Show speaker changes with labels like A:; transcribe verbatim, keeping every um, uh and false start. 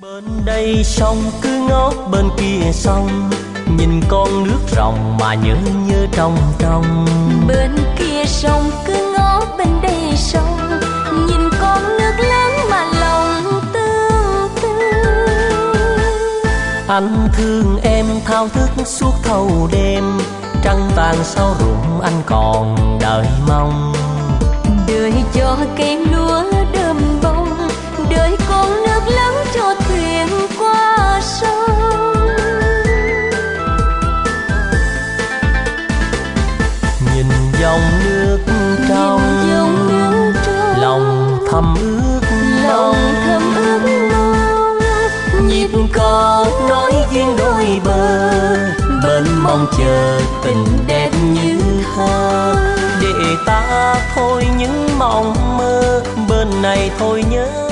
A: Bên đây sông cứ ngót bên kia sông, nhìn con nước ròng mà nhớ nhớ trong trong.
B: Bên kia sông cứ ngó bên đây sông, nhìn con nước lớn mà lòng tương tư.
A: Anh thương em thao thức suốt thâu đêm, trăng vàng sau ruộng anh còn đợi mong.
B: Đợi cho cây lúa đơm bông, đợi con nước lớn cho thuyền qua sông.
A: Nhìn dòng nước trong,
B: dòng nước trong
A: lòng thầm ước
B: lòng thầm ước mong.
A: Nhịp cò nói duyên đôi bờ, bên mong chờ tình đẹp như thơ. Để ta thôi những mộng mơ, bên này thôi nhớ